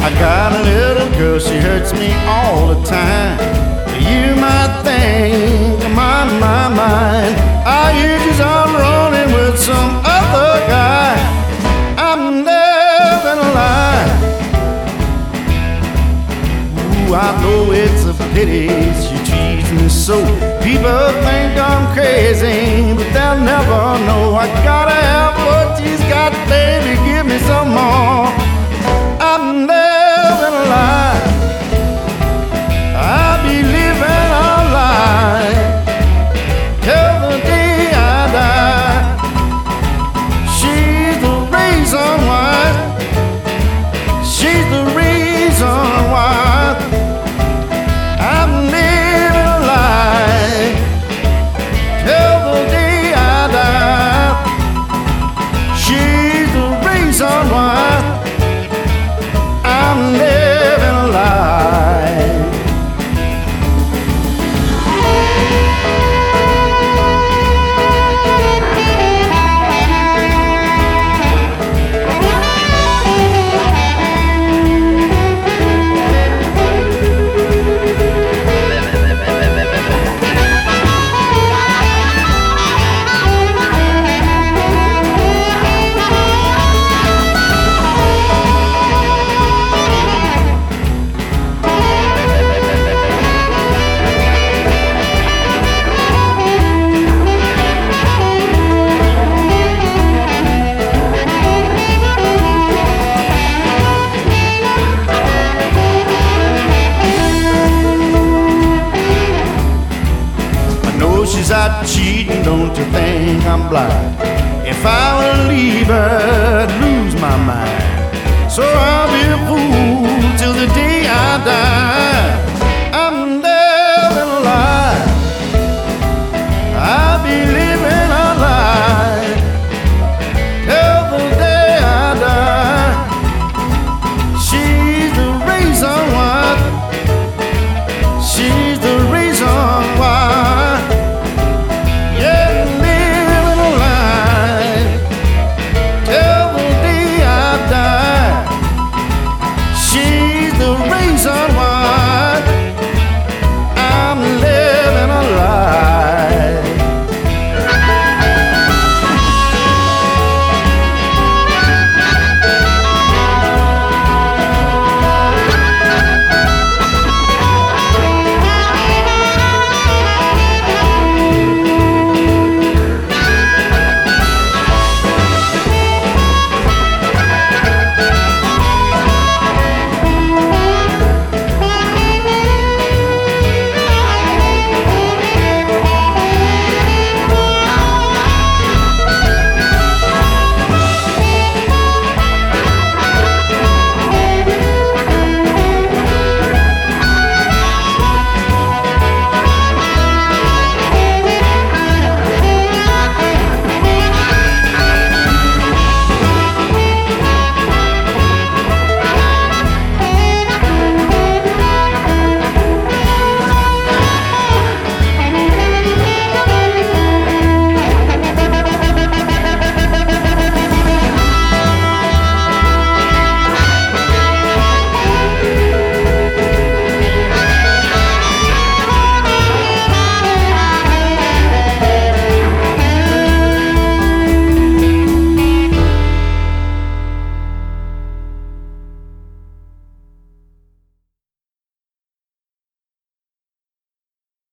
I got a little girl, she hurts me all the time. You might think I'm on my mind. I hear she's on running with some other guy. I'm never gonna lie. Ooh, I know it's a pity she treats me so. People think I'm crazy, but they'll never know. I gotta have what she's got, baby, give me some more. I'm never gonna lie. I'll be living a lie till the day I die. She's the reason why. She's the reason why I'm living a lie till the day I die. She's the reason why I'm living a lie. She's out cheating, don't you think I'm blind? If I were to leave her, I'd lose my mind. So I'll be a fool till the day I die. I'm never gonna lie. I'll be living a lie till the day I die. She's the reason why. She's the reason why. She's the reason why